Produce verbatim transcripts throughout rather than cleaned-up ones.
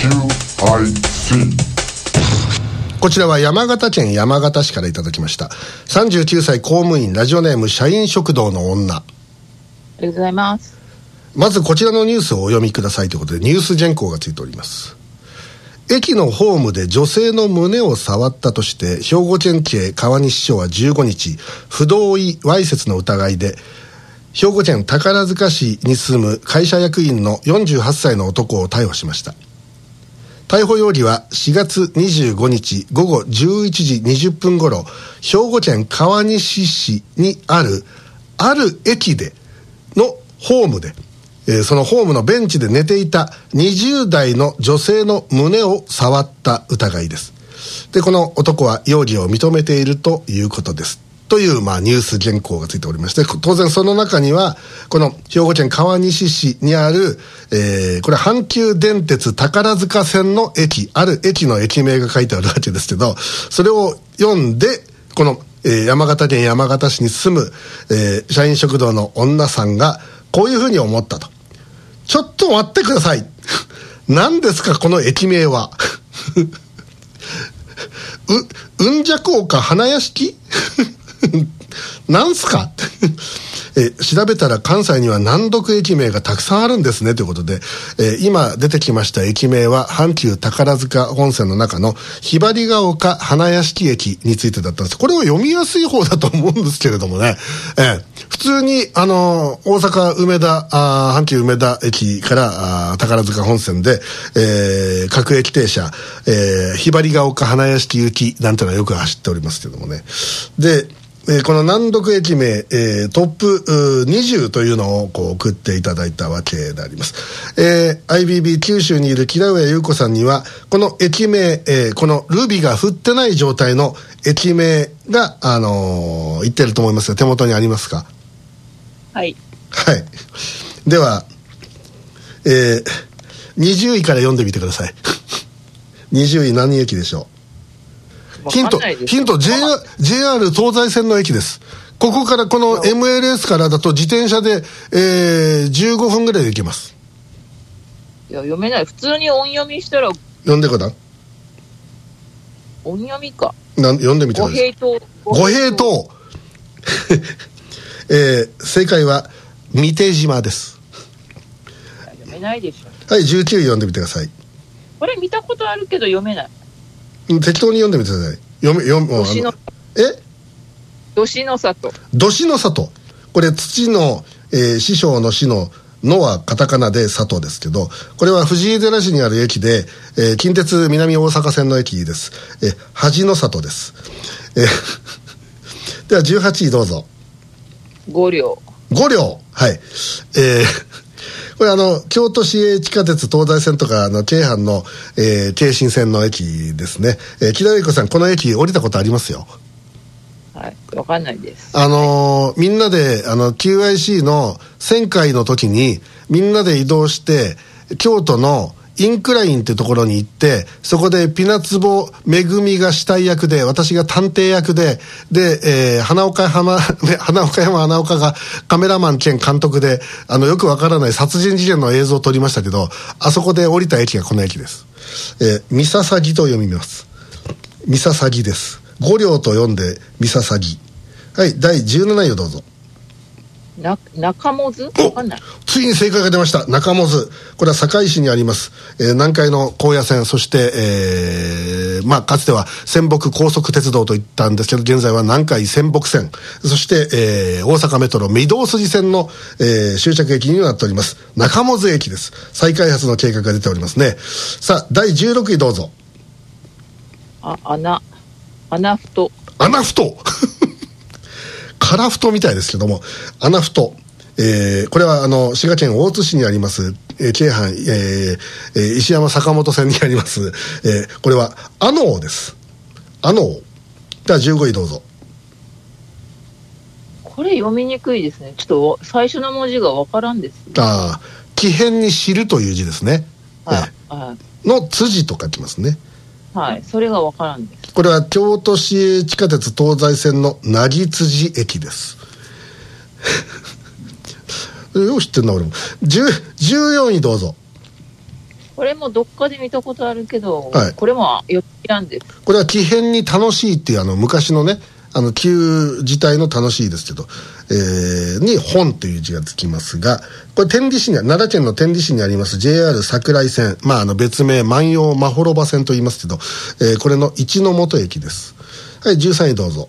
キューアイシー。 こちらは山形県山形市からいただきました。さんじゅうきゅうさい公務員、ラジオネーム社員食堂の女。 ありがとうございます。 まずこちらのニュースをお読みくださいということで、ニュース原稿がついております。駅のホームで女性の胸を触ったとして兵庫県警川西署はじゅうごにち、不同意わいせつの疑いで兵庫県宝塚市に住む会社役員のよんじゅうはっさいの男を逮捕しました。逮捕容疑はしがつにじゅうごにちごごじゅういちじにじゅっぷん頃、兵庫県川西市にあるある駅でのホームで、えー、そのホームのベンチで寝ていたにじゅうだいの女性の胸を触った疑いです。で、この男は容疑を認めているということです。という、まあ、ニュース原稿がついておりまして、当然その中にはこの兵庫県川西市にある、えー、これ阪急電鉄宝塚線の駅、ある駅の駅名が書いてあるわけですけど、それを読んでこの、えー、山形県山形市に住む、えー、社員食堂の女さんがこういうふうに思ったと。ちょっと待ってください何ですかこの駅名はう、うんじゃこうか花屋敷なんすかえ調べたら関西には難読駅名がたくさんあるんですねということで、え今出てきました駅名は阪急宝塚本線の中のひばりが丘花屋敷駅についてだったんです。これは読みやすい方だと思うんですけれどもね、え普通にあの大阪梅田あ阪急梅田駅からあ宝塚本線で、えー、各駅停車、えー、ひばりが丘花屋敷行きなんてのはよく走っておりますけどもね。でえー、この難読駅名、えー、トップにじゅうというのをこう送っていただいたわけであります。えー、アイビービー 九州にいる木田上優子さんにはこの駅名、えー、このルビが振ってない状態の駅名が、あのー、言ってると思いますが手元にありますか？ はいはい。では、えー、にじゅういから読んでみてくださいにじゅうい何駅でしょう？ヒント、ヒント ジェイアール、ジェイアール 東西線の駅です。ここからこの エムエルエス からだと自転車で、えー、じゅうごふんぐらいで行けます。 いや読めない。普通に音読みしたら読んでくだ音読みかなん読んでみてください。五平塔えー、正解は三手島です。 読めないでしょ。はいじゅうきゅうい読んでみてください。 これ見たことあるけど読めない。 適当に読んでみてください。読め読むどしのえどしの里。 どしの里。これ土の、えー、師匠の師ののはカタカナで里ですけど、これは藤井寺市にある駅で、えー、近鉄南大阪線の駅です。えー、恥の里です。えー、ではじゅうはちいどうぞ。 五両。 五両。はい。えーこれあの京都市営地下鉄東西線とかの京阪の、えー、京神線の駅ですね。えー、木田由子さんこの駅降りたことありますよ。 はい、わかんないです。 あのー、みんなであの キューアイシー の旋回の時にみんなで移動して京都のインクラインっていうところに行って、そこでピナツボめぐみが死体役で私が探偵役でで、えー、花岡浜花岡山花岡がカメラマン兼監督であのよくわからない殺人事件の映像を撮りましたけど、あそこで降りた駅がこの駅です。えー、三笹木と読みます。三笹木です。五両と読んで三笹木。はいだいじゅうなないをどうぞ。 な中本津わかんない。 ついに正解が出ました。中本津。これは堺市にあります、えー、南海の高野線、そして、えー、まあかつては仙北高速鉄道といったんですけど、現在は南海仙北線、そして、えー、大阪メトロ御堂筋線の、えー、終着駅になっております中本津駅です。再開発の計画が出ておりますね。さあだいじゅうろくいどうぞ。 あ穴穴太穴太カラフトみたいですけども、穴太、えー、これはあの滋賀県大津市にあります、えー、京阪、えーえー、石山坂本線にあります、えー、これは阿能です。阿能。ではじゅうごいどうぞ。 これ読みにくいですね。ちょっと最初の文字がわからんです。 ああ、木偏に知るという字ですね。 はい、 えーはい、 の辻と書きますね。はい、 それがわからんです。 これは京都市営地下鉄東西線の凪辻駅ですよう知ってんな俺も。じゅうよんいどうぞ。 これもどっかで見たことあるけど、 はい、 これもよっきなんです。 これは木偏に楽しいっていうあの昔のね、あの旧自体の楽しいですけど、えー、に本という字がつきますが、これ天理市に、奈良県の天理市にあります ジェイアール 桜井線、まああの別名万葉まほろば線と言いますけど、えー、これの一の本駅です。はい、じゅうさんいどうぞ。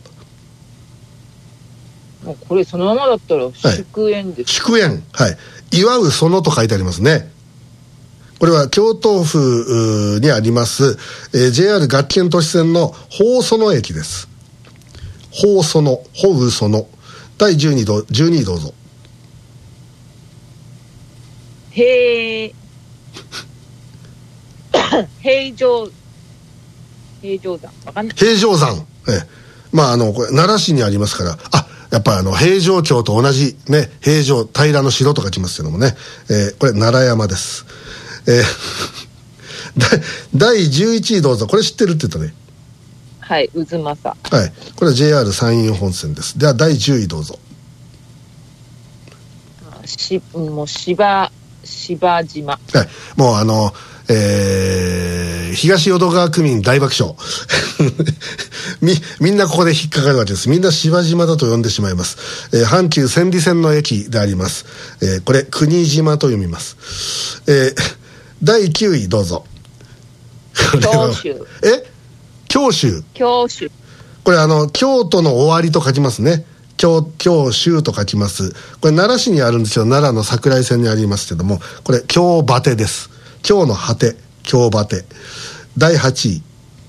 もうこれそのままだったら祝宴です、 はい、祝宴、はい、祝うそのと書いてありますね。これは京都府にあります、えー、ジェイアール 学研都市線の宝園駅です。宝園、宝うそのだいじゅうにどじゅうにどうぞ。 へえ平城平城山わかんない。 平城山、えー、まああのこれ奈良市にありますから、あ、やっぱりあの平城京と同じね、平城平の城と書きますけどもね、えー、これ奈良山です。えー、だいじゅういちいどうぞ。これ知ってるって言ったね。 はい、渦政。 はい、これは ジェイアール 山陰本線です。ではだいじゅういどうぞ。 しもう芝芝島、 はい、もうあの、えー、東淀川区民大爆笑み, みんなここで引っかかるわけです。みんな芝島だと呼んでしまいます。えー、阪急千里線の駅であります。えー、これ国島と読みます。えー、だいきゅういどうぞ。 教習え教習教習これあの京都の終わりと書きますね。京京州と書きます。これ奈良市にあるんですよ。奈良の桜井線にありますけども、これ京バテです。京の果て、京バテ。だいはちい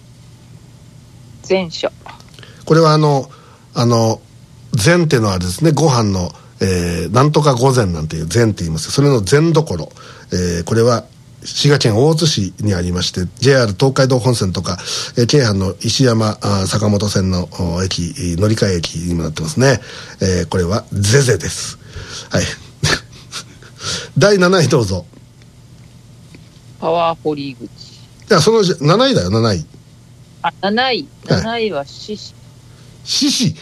前書。これはあのあの膳ってのはですね、ご飯の、えー、なんとか御膳なんていう膳って言います。それの膳どころ、えー、これは滋賀県大津市にありまして、 ジェイアール 東海道本線とか、えー、京阪の石山あ坂本線の駅、乗り換え駅にもなってますね。えー、これはゼゼです。はいだいなないどうぞ。 パワー堀口。いや、そのなないだよ。なない。 あ、なないなないは獅子。 獅子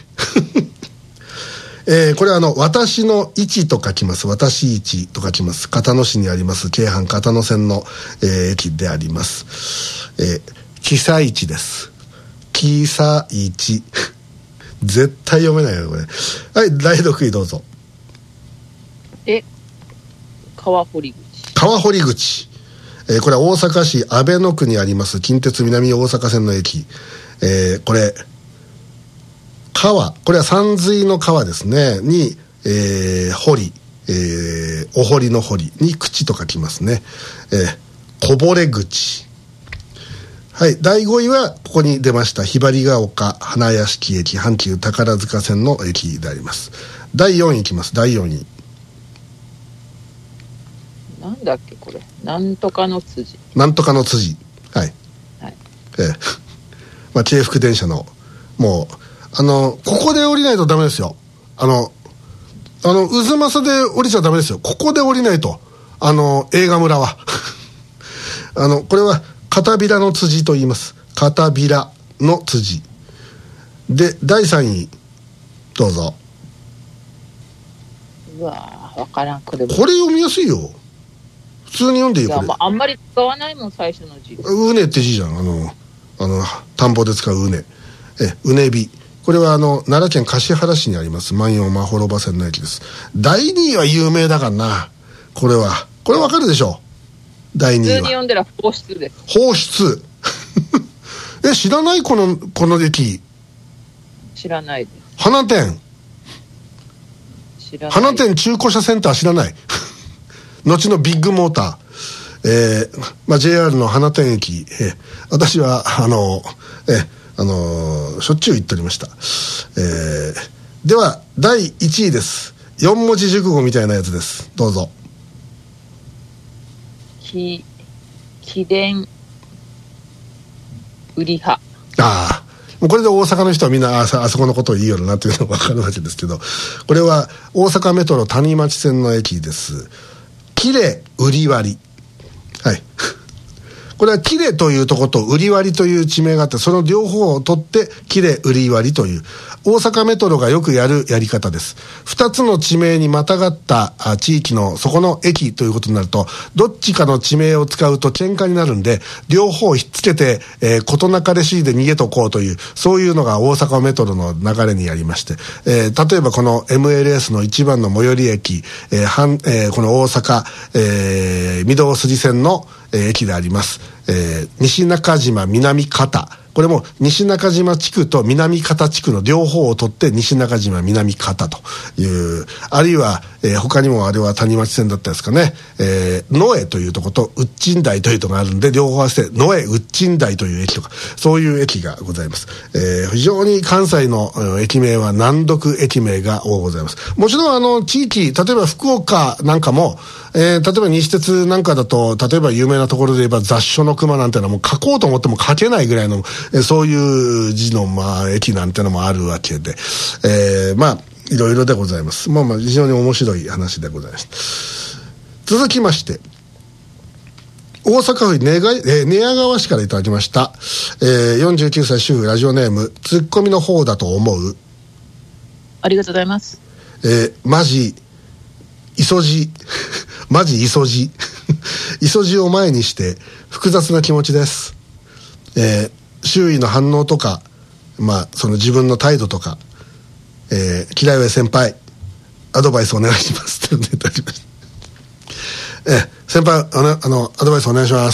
えー、これはあの私の位置と書きます。私位置と書きます。片野市にあります京阪片野線の、えー、駅であります。えー、木佐市です。木佐市絶対読めないよこれ。はい、だいろくいどうぞ。 え川堀口。 川堀口、えー、これは大阪市阿倍野区にあります近鉄南大阪線の駅。えー、これ川、これは山水の川ですねに、えー、堀、えー、お堀の堀に口と書きますね。えー、こぼれ口。はい、だいごいはここに出ましたひばりが丘花屋敷駅、阪急宝塚線の駅であります。だいよんいいきます。だいよんいなんだっけこれ、なんとかの辻。 なんとかの辻、はい、はい、えー、まあ京福電車のもうあのここで降りないとダメですよ。あのあの渦政で降りちゃダメですよ。ここで降りないと、あの映画村はあのこれは片びらの辻と言います。片びらの辻で、だいさんいどうぞ。 うわー、わからん。これこれ読みやすいよ。普通に読んでいいよ。これ、 まあ、あんまり使わないもん最初の字。 うねって字じゃん。あのあの田んぼで使ううね、えうねび。これはあの奈良県橿原市にあります万葉まほろば線の駅です。だいにいは有名だからな。これはこれわかるでしょ。だいにいは普通に読んだら放出です。 放出え、知らない？このこの駅知らないです。 花店知らない。 花店中古車センター知らない後のビッグモーター、えーまあ、ジェイアール の花店駅、えー、私はあのえーあのー、しょっちゅう行っておりました。えー、ではだいいちいです。よんもじ熟語みたいなやつです。どうぞ。き貴殿売り派。 ああ、もうこれで大阪の人はみんな あ, あそこのことを言いよるなというのが分かるわけですけど、これは大阪メトロ谷町線の駅です。きれい売り割り、はいこれはキレというところと売り割りという地名があって、その両方を取ってキレ売り割りという大阪メトロがよくやるやり方です。二つの地名にまたがった地域のそこの駅ということになると、どっちかの地名を使うと喧嘩になるんで、両方ひっつけて、えー、事なかれしいで逃げとこうという、そういうのが大阪メトロの流れにありまして、えー、例えばこの エムエルエス の一番の最寄り駅、えー半えー、この大阪、えー、御堂筋線の、えー、駅であります、えー、西中島南方、これも西中島地区と南方地区の両方を取って西中島南方という、あるいは、えー、他にもあれは谷町線だったですかね、えー、野江というところと宇珍台というところがあるんで、両方合わせて野江宇珍台という駅とか、そういう駅がございます。えー、非常に関西の、えー、駅名は難読駅名が多ございます。もちろんあの地域、例えば福岡なんかも、えー、例えば西鉄なんかだと、例えば有名なところで言えば雑所の熊なんてのはもう書こうと思っても書けないぐらいの、えー、そういう字のまあ駅なんてのもあるわけで、えー、まあいろいろでございます。まあまあ非常に面白い話でございます。続きまして、大阪府寝が、えー、寝屋川市からいただきました、えー、よんじゅうきゅうさい主婦ラジオネーム、ツッコミの方だと思う。 ありがとうございます。 えー、マジイソジマジイソジイソジを前にして複雑な気持ちです。えー、周囲の反応とか、まあその自分の態度とか、えー、嫌いは先輩アドバイスお願いしますといただきました。えー、先輩あのあのアドバイスお願いします。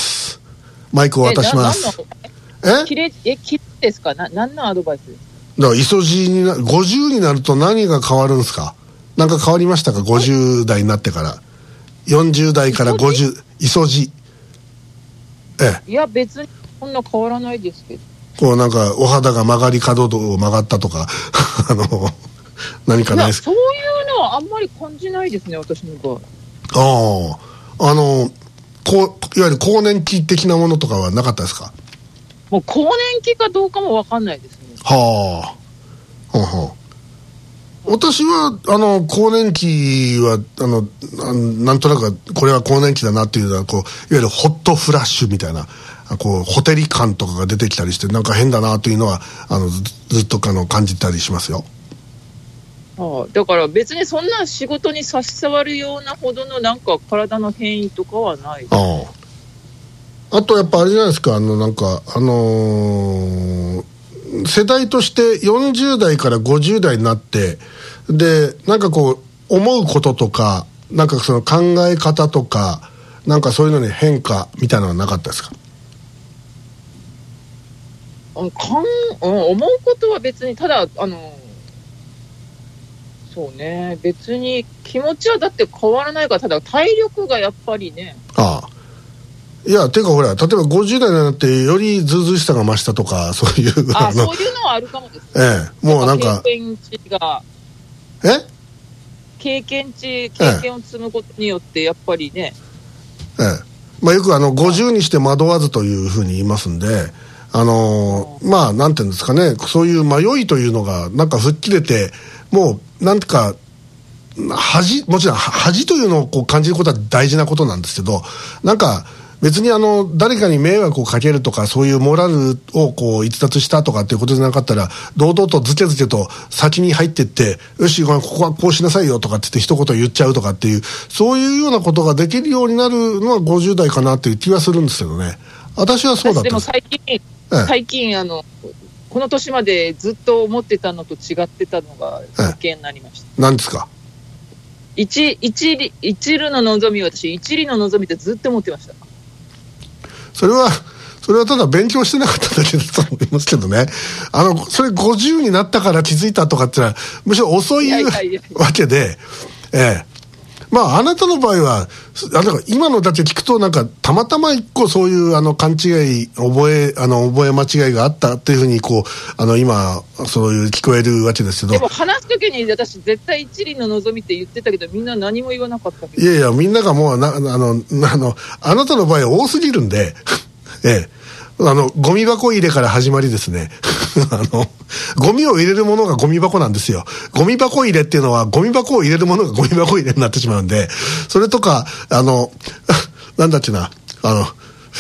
マイクを渡します。 えきれえきれですか。な何のアドバイスですか。 だからイソジになごじゅうになると何が変わるんですか。なんか変わりましたか。ごじゅう代になってから、よんじゅう代からごじゅう、イソジ。ええ。 いや別にそんな変わらないですけど。 こうなんかお肌が曲がり角を曲がったとかあの何かないですか。 そういうのはあんまり感じないですね、私の場合。 ああ、あのこういわゆる更年期的なものとかはなかったですか。 もう更年期かどうかも分かんないですね。 はあ、はあはあ。私はあの更年期はあのなんとなくこれは更年期だなっていうのはこういわゆるホットフラッシュみたいなこうホテリ感とかが出てきたりしてなんか変だなというのはあの ず, ずっとあの感じたりしますよ。 ああ、だから別にそんな仕事に差し障るようなほどのなんか体の変異とかはない。 ああ、あとやっぱあれじゃないですか、あのなんかあのー世代としてよんじゅう代からごじゅう代になってでなんかこう思うこととかなんかその考え方とかなんかそういうのに変化みたいなのはなかったですか。 かん思うことは別にただあのそうね別に気持ちはだって変わらないから、ただ体力がやっぱりね。ああ、 いやていうかほら例えばごじゅう代になってよりずうずうしさが増したとかそういうああそういうのはあるかもですね。 ええ、もうなんか経験値がえ経験値経験を積むことによってやっぱりね、 ええ、まあ、よくあのごじゅうにして惑わずというふうに言いますんで、あのー、まあなんていうんですかね、そういう迷いというのがなんか吹っ切れてもうなんか恥もちろん恥というのをこう感じることは大事なことなんですけど、なんか別にあの誰かに迷惑をかけるとかそういうモラルをこう逸脱したとかっていうことじゃなかったら堂々とズケズケと先に入ってってよしここはこうしなさいよとかって言って一言言っちゃうとかっていうそういうようなことができるようになるのはごじゅう代かなっていう気はするんですけどね。私はそうだったんです。 でも最近、ええ、最近あのこの年までずっと思ってたのと違ってたのが発見になりました。ええ、 何ですか。 一一里一縷の望み、私一里の望みってずっと思ってました。 それはそれはただ勉強してなかっただけだと思いますけどね。あのそれごじゅうになったから気づいたとかってのはむしろ遅いわけで、ええ、まああなたの場合はあの今のだけ聞くとなんかたまたま一個そういうあの勘違い覚えあの覚え間違いがあったっていうふうにこうあの今そういう聞こえるわけですけど、 でも話すときに私絶対一里の望みって言ってたけどみんな何も言わなかったけど。 いやいやみんながもうなあのあのあなたの場合は多すぎるんでええ、あのゴミ箱入れから始まりですねあのゴミを入れるものがゴミ箱なんですよ。ゴミ箱入れっていうのはゴミ箱を入れるものがゴミ箱入れになってしまうんで、それとかあのなんだっけなあの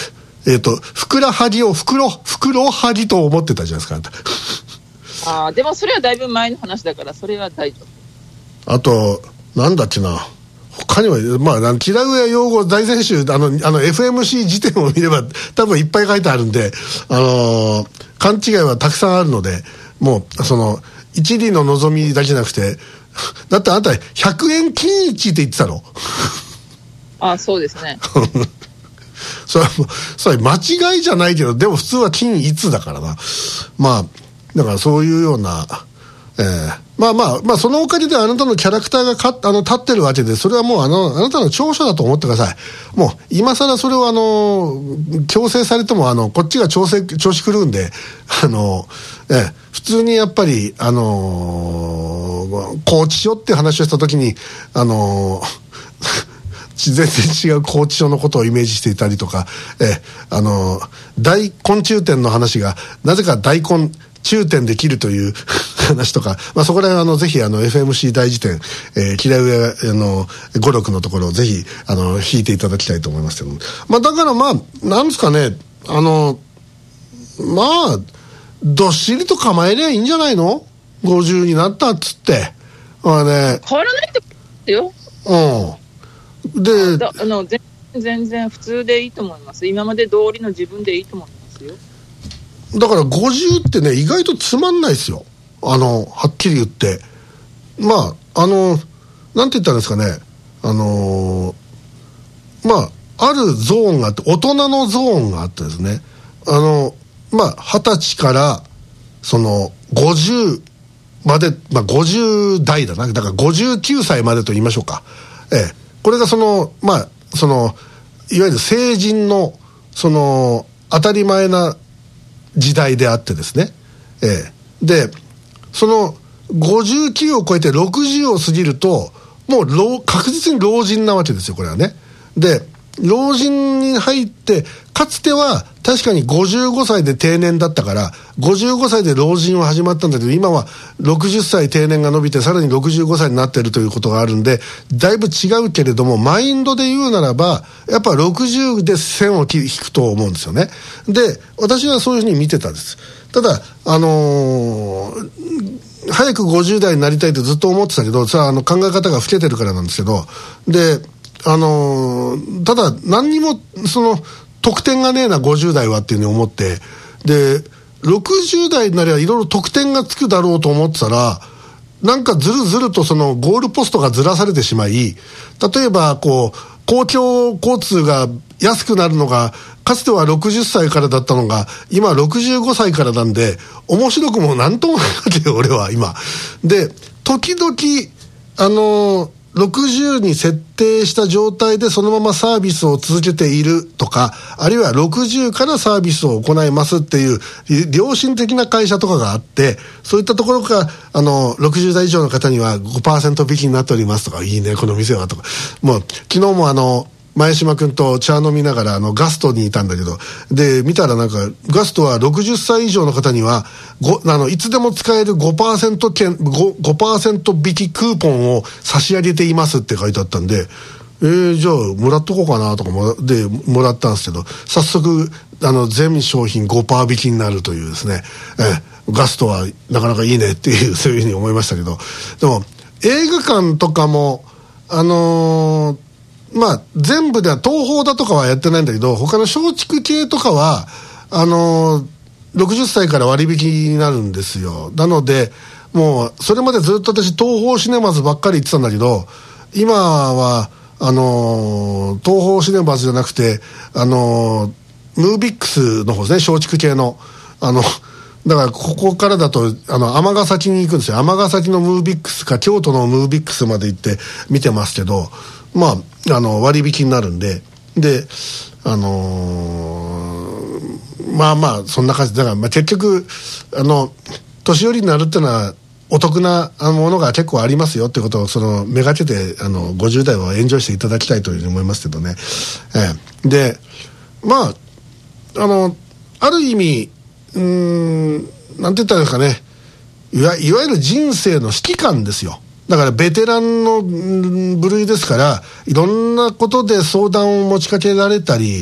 えっと、ふくらはぎをふくろ、ふくろはぎと思ってたじゃないですか、あんた。 ああ、でもそれはだいぶ前の話だから、それは大丈夫。 あと、なんだっけな。他には、まあ、木田上用語大全集、あの、あの、エフエムシー 辞典を見れば、多分いっぱい書いてあるんで、あのー、勘違いはたくさんあるので、もう、その、一理の望みだけじゃなくて、だってあんた、ひゃくえん均一って言ってたの？ ああ、そうですね。 それはもう、それ間違いじゃないけど、でも普通は均一だからな。まあ、だからそういうような、えー、まあまあ、まあそのおかげであなたのキャラクターがかあの立ってるわけで、それはもうあの、あなたの長所だと思ってください。もう、今更それをあの、強制されても、あの、こっちが調整、調子狂うんで、あの、えー、普通にやっぱり、あのー、拘置所って話をしたときに、あのー、全然違う拘置所のことをイメージしていたりとか、えあの大昆虫展の話がなぜか大根中点で切るという話とか、まあ、そこら辺あのぜひあの エフエムシー 大辞典、えー、木田上の語録のところをぜひあの引いていただきたいと思いますけども、まあ、だからまあなんですかね、あのまあどっしりと構えりゃいいんじゃないの、ごじゅうになったっつって、まあね、 変わらないってことですよ。 うんでだあの全全然普通でいいと思います。今まで通りの自分でいいと思いますよ。 だからごじゅうってね、意外とつまんないですよ、あのはっきり言って。まああのなんて言ったんですかね、あのー、まああるゾーンがあって、大人のゾーンがあってですね、あのまあはたちからそのごじゅうまで、まあごじゅう代だな、だからごじゅうきゅうさいまでと言いましょうか。ええ、これがそのまあそのいわゆる成人のその当たり前な時代であってですね、ええ、でそのごじゅうきゅうを超えてろくじゅうを過ぎるともう老確実に老人なわけですよ、これはね。で老人に入って、かつては確かにごじゅうごさいで定年だったからごじゅうごさいで老人は始まったんだけど、今はろくじゅっさい定年が伸びてさらにろくじゅうごさいになっているということがあるんで、だいぶ違うけれども、マインドで言うならばやっぱろくじゅうで線を引くと思うんですよね。で私はそういうふうに見てたんです。ただあのー、早くごじゅう代になりたいってずっと思ってたけどさ、あの考え方が老けてるからなんですけど、であのー、ただ何にもその得点がねえなごじゅう代はっていうふうに思って、でろくじゅう代になればいろいろ得点がつくだろうと思ってたら、なんかずるずるとそのゴールポストがずらされてしまい、例えばこう公共交通が安くなるのがかつてはろくじゅっさいからだったのが今ろくじゅうごさいからなんで、面白くもなんともないわけよ俺は今で。時々あのーろくじゅうに設定した状態でそのままサービスを続けているとか、あるいはろくじゅうからサービスを行いますっていう良心的な会社とかがあって、そういったところからあのろくじゅう代以上の方には ごパーセント 引きになっておりますとか、いいねこの店はとか、もう昨日もあの前島君と茶飲みながらあのガストにいたんだけど、で見たらなんかガストはろくじゅっさい以上の方にはごあのいつでも使える ごパーセント 券 5, 5%引きクーポンを差し上げていますって書いてあったんで、えー、じゃあもらっとこうかなとかもでもらったんですけど、早速あの全商品 ごパーセント 引きになるというですね、えー、ガストはなかなかいいねっていうそういうふうに思いましたけど、でも映画館とかもあのーまあ全部では東宝だとかはやってないんだけど、他の松竹系とかはあのー、ろくじゅっさいから割引になるんですよ。なのでもうそれまでずっと私東宝シネマズばっかり行ってたんだけど、今はあのー、東宝シネマズじゃなくてあのー、ムービックスの方ですね、松竹系のあのだからここからだとあの尼崎に行くんですよ。尼崎のムービックスか京都のムービックスまで行って見てますけど、まあ、あの割引になるんで、であのー、まあまあそんな感じだから、まあ、結局あの年寄りになるっていうのはお得なものが結構ありますよってことをそのめがけてあのごじゅう代はエンジョイしていただきたいというふうに思いますけどね、えー、でまああのある意味うーんなんて言ったらいいですかね、いわ、いわゆる人生の指揮官ですよ。だからベテランの部類ですから、いろんなことで相談を持ちかけられたり、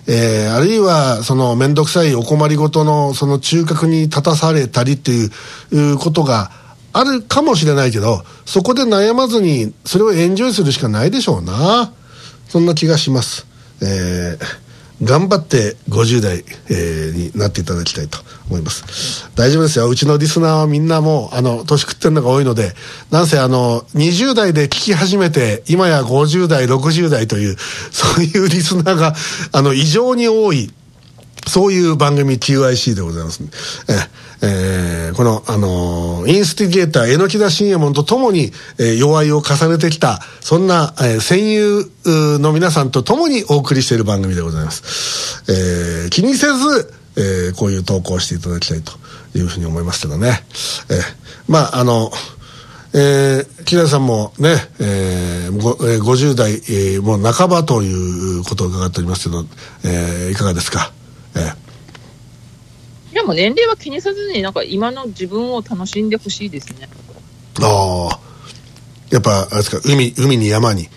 えー、あるいはその面倒くさいお困りごとのその中核に立たされたりっていうことがあるかもしれないけど、そこで悩まずにそれをエンジョイするしかないでしょうな。そんな気がします。えー頑張ってごじゅう代、えー、になっていただきたいと思います。大丈夫ですよ。うちのリスナーはみんなもうあの年食ってるのが多いので、なんせあのにじゅう代で聞き始めて今やごじゅう代ろくじゅう代というそういうリスナーがあの異常に多い、そういう番組 キューアイシー でございます、ね。ええー、この、あのー、インスティゲーター、榎田信右衛門とともに、えー、弱いを重ねてきた、そんな、えー、戦友の皆さんとともにお送りしている番組でございます。えー、気にせず、えー、こういう投稿をしていただきたいというふうに思いますけどね。えー、まあ、あの、えー、木田さんもね、えーごえー、ごじゅう代、えー、もう半ばということを伺っておりますけど、えー、いかがですか。えーでも年齢は気にせずになんか今の自分を楽しんでほしいですね。 ああ、やっぱあれですか、海海に山に。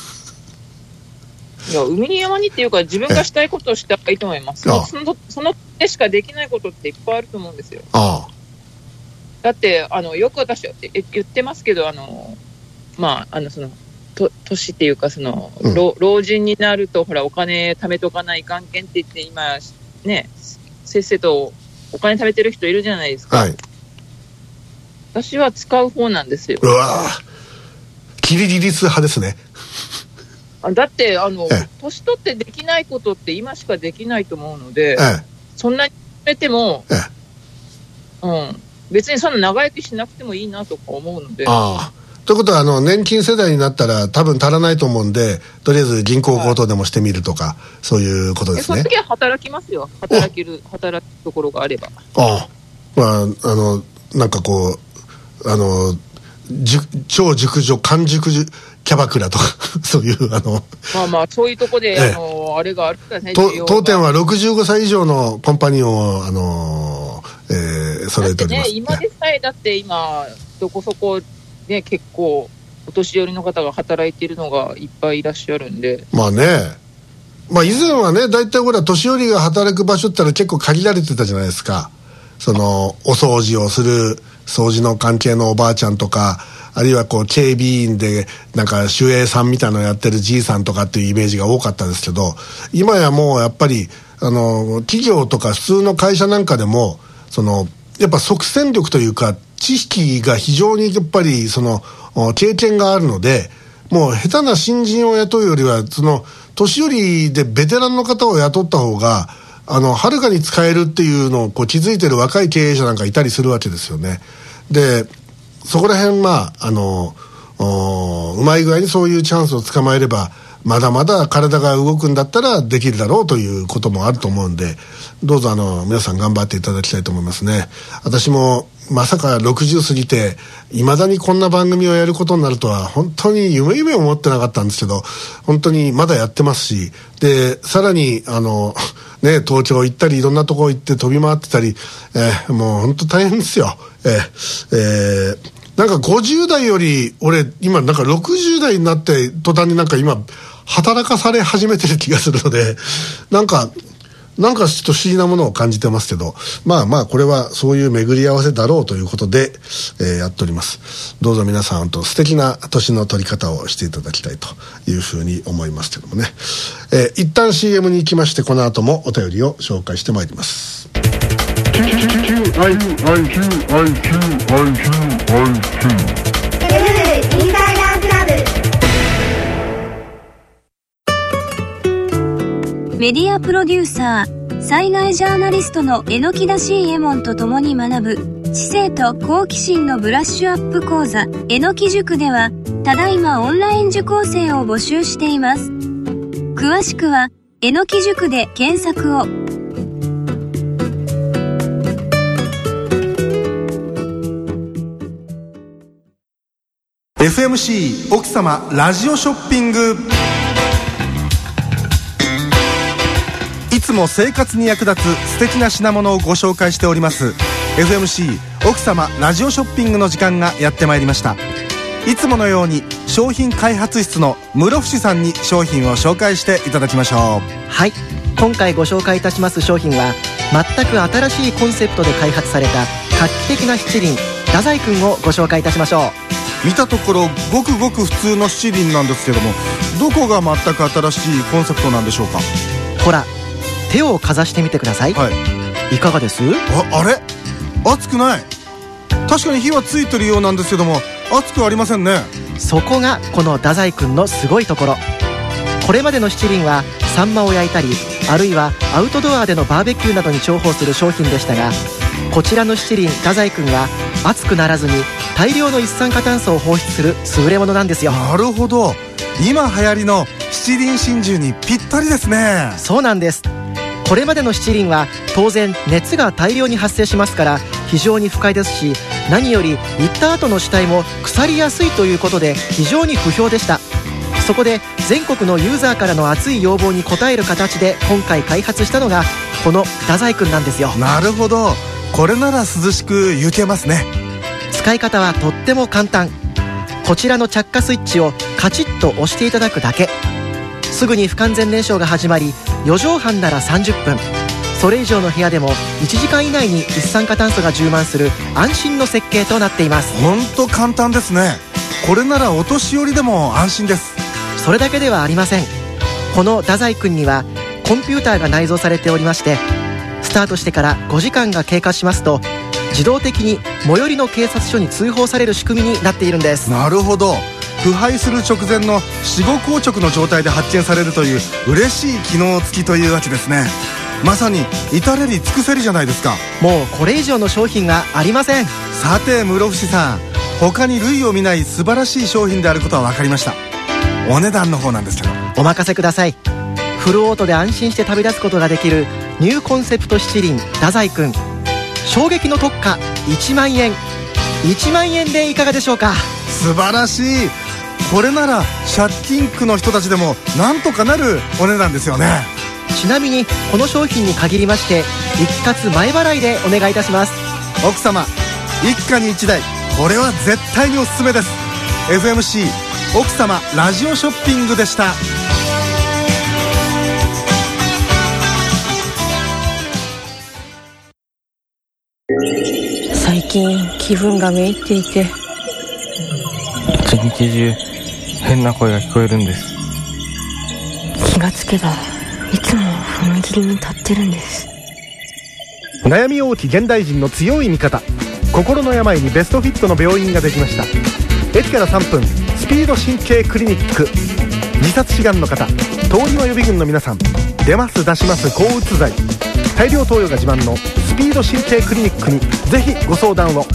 いや海に山にっていうか自分がしたいことをしたらいいと思います。そのそのその手しかできないことっていっぱいあると思うんですよ。 ああ。 だってあのよく私言ってますけど、あのまああのそのと年っていうかその、うん、老, 老人になるとほらお金貯めとかないかんけんって言って今ねせっせとお金貯めてる人いるじゃないですか。はい、私は使う方なんですよ。 うわキリギリス派ですね。 だってあの年取ってできないことって今しかできないと思うので、そんなに貯めても、うん、別にそんな長生きしなくてもいいなとか思うので。 ああ、ということはあの年金世代になったら多分足らないと思うんで、とりあえず銀行強盗でもしてみるとか、はい、そういうことですね。 その時は働きますよ。働ける働くところがあれば。 ああ、まああのなんかこうあの超熟女完熟キャバクラとかそういうあのまあまあそういうとこで、ええ、あのあれがあるからね。 当店はろくじゅうごさい以上のコンパニオンをあの、えー、揃えております。 ね、今でさえだって今どこそこね、結構お年寄りの方が働いているのがいっぱいいらっしゃるんで。 まあね、まあ以前はね、大体ほら年寄りが働く場所ってのは結構限られてたじゃないですか。そのお掃除をする掃除の関係のおばあちゃんとか、あるいはこう警備員でなんか守衛さんみたいなのやってるじいさんとかっていうイメージが多かったですけど、今やもうやっぱりあの企業とか普通の会社なんかでもそのやっぱ即戦力というか知識が非常にやっぱりその経験があるので、もう下手な新人を雇うよりはその年寄りでベテランの方を雇った方があのはるかに使えるっていうのをこう気づいてる若い経営者なんかいたりするわけですよね。でそこら辺まああのうまい具合にそういうチャンスを捕まえればまだまだ体が動くんだったらできるだろうということもあると思うんで、どうぞあの皆さん頑張っていただきたいと思いますね。私もまさかろくじゅう過ぎていまだにこんな番組をやることになるとは本当に夢夢思ってなかったんですけど、本当にまだやってますし、でさらにあのね東京行ったりいろんなとこ行って飛び回ってたり、えー、もう本当大変ですよ。えーえーなんかごじゅう代より俺今なんかろくじゅう代になって途端になんか今働かされ始めてる気がするので、なんかなんかちょっと不思議なものを感じてますけど、まあまあこれはそういう巡り合わせだろうということで、えー、やっております。どうぞ皆さんと素敵な年の取り方をしていただきたいというふうに思いますけどもね、えー、一旦 シーエム に行きまして、この後もお便りを紹介してまいります。 メディアプロデューサー、災害ジャーナリストの榎田信右衛門と共に学ぶ知性と好奇心のブラッシュアップ講座えのき塾では、ただいまオンライン受講生を募集しています。詳しくはえのき塾で検索を。 エフエムシー 奥様ラジオショッピング。いつも生活に役立つ素敵な品物をご紹介しております エフエムシー 奥様ラジオショッピングの時間がやってまいりました。いつものように商品開発室の室伏さんに商品を紹介していただきましょう。 はい、 今回ご紹介いたします商品は全く新しいコンセプトで開発された画期的な七輪太宰くんをご紹介いたしましょ見たところごくごく普通の七輪なんですけども、どこが全く新しいコンセプトなんでしょうか。 う。ほら、手をかざしてみてください。 はい、 いかがです？ あ、あれ熱くない。確かに火はついてるようなんですけども熱くありませんね。 そこがこの太宰くんのすごいところ。これまでの七輪はサンマを焼いたり、あるいはアウトドアでのバーベキューなどに重宝する商品でしたが、こちらの七輪太宰くんは熱くならずに大量の一酸化炭素を放出する優れものなんですよ。 なるほど、今流行りの七輪真珠にぴったりですね。 そうなんです。これまでの七輪は当然熱が大量に発生しますから非常に不快ですし、何より行った後の主体も腐りやすいということで非常に不評でした。そこで全国のユーザーからの熱い要望に応える形で今回開発したのがこの太宰くんなんですよ。 なるほど、これなら涼しく行けますね。 使い方はとっても簡単。こちらの着火スイッチをカチッと押していただくだけ。すぐに不完全燃焼が始まり、よじょうはんならさんじゅっぷん、それ以上の部屋でもいちじかん以内に一酸化炭素が充満する安心の設計となっています。 ほんと簡単ですね。これならお年寄りでも安心です。 それだけではありません。この太宰くんにはコンピューターが内蔵されておりまして、スタートしてからごじかんが経過しますと自動的に最寄りの警察署に通報される仕組みになっているんです。 なるほど、腐敗する直前の死後硬直の状態で発見されるという嬉しい機能付きというわけですね。まさに至れり尽くせりじゃないですか。 もうこれ以上の商品はありません。 さて室伏さん、他に類を見ない素晴らしい商品であることは分かりました。お値段の方なんですけど。 お任せください。フルオートで安心して旅立つことができるニューコンセプト七輪太宰くん、衝撃の特価いちまんえん。いちまんえんでいかがでしょうか。 素晴らしい。これなら借金苦の人たちでもなんとかなるお値段ですよね。 ちなみにこの商品に限りまして一括前払いでお願いいたします。 奥様一家に一台、これは絶対におすすめです。 エフエムシー 奥様ラジオショッピングでした。 最近気分がめいっていて、 一日中変な声が聞こえるんです。 気がつけばいつも踏切に立ってるんです。 悩み多き現代人の強い味方、心の病にベストフィットの病院ができました。駅からさんぷん、スピード神経クリニック。自殺志願の方、通りの予備軍の皆さん、出ます出します抗うつ剤、大量投与が自慢のスピード神経クリニックにぜひご相談を。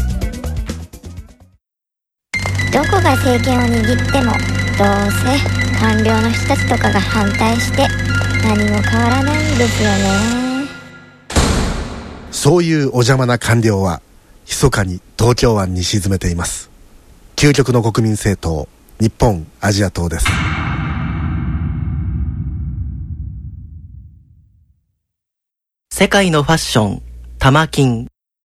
どこが政権を握ってもどうせ官僚の人たちとかが反対して何も変わらないんですよね。 そういうお邪魔な官僚は密かに東京湾に沈めています。究極の国民政党、日本アジア党です。 世界のファッション、玉金。